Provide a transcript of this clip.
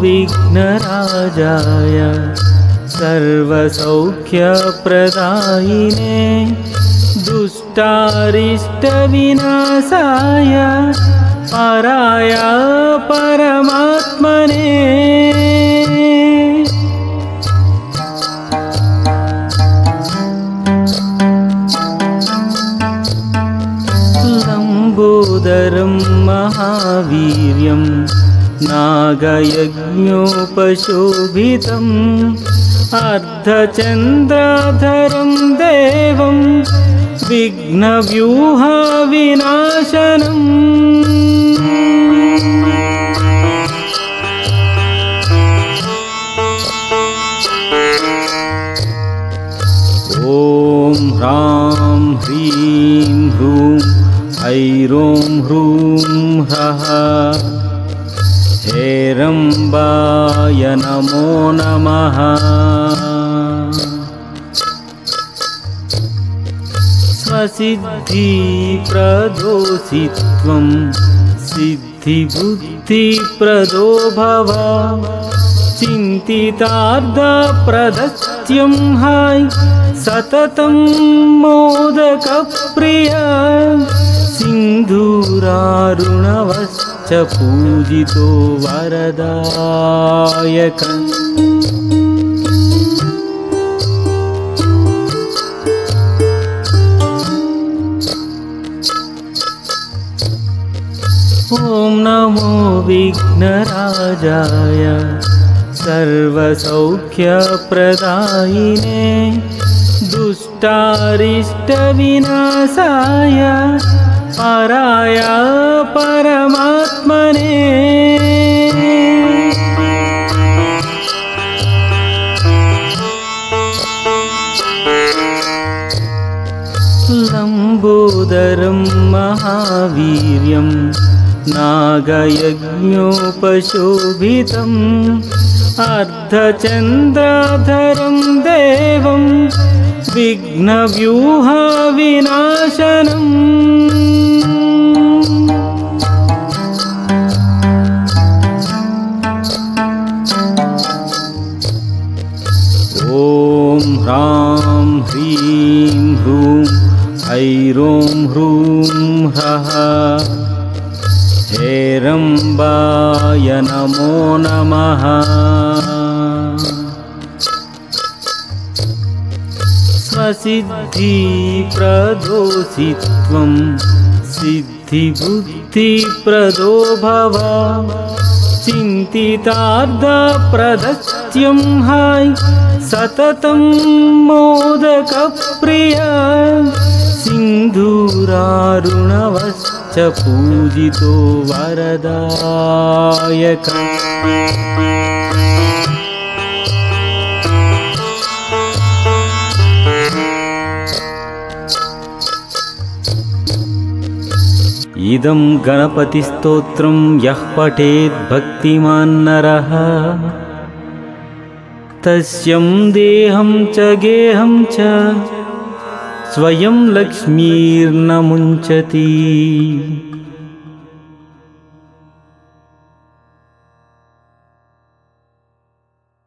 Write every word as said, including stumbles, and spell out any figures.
विघ्नराजाय सर्वसौख्यप्रदायिने दुष्टारिष्टविनाशाय पराय परमात्मने लंबोदरं महावीर्यं नागयज्ञोपशोभितम् अर्धचन्द्राधरं देवं विघ्नव्यूहविनाशनम् ॐ ह्रां ह्रीं ह्रूं ऐरों ह्रूं ह्रः हेरम्बाय नमो नमः। स्वसिद्धिप्रदोषि त्वं सिद्धिबुद्धिप्रदो भव चिन्तितार्थप्रदस्त्यं हाय सततं मोदकप्रिय सिन्धूरारुणवश्च पूजितो वरदायकः। ॐ नमो विघ्नराजाय सर्वसौख्यप्रदायिने दुष्टारिष्टविनाशाय पराय परमात्मने लंबोदरं महावीर्यं नागयज्ञोपशोभितम् अर्धचन्द्राधरं देवं विघ्नव्यूहविनाशनम् ॐ ह्रां ह्रीं ह्रूं ऐरों ह्रूं ह्रः हेरम्बाय नमो नमः। स्वसिद्धिप्रदोषि त्वं सिद्धिबुद्धिप्रदो भव चिन्तितार्थप्रदस्त्यं हाय सततं मोदकप्रिय सिन्धूरारुणवश्च पूजितो वरदायकः। इदं गणपतिस्तोत्रं यः पठेत् भक्तिमान् नरः तस्यं देहं च गेहं च स्वयं लक्ष्मीर्न मुञ्चति।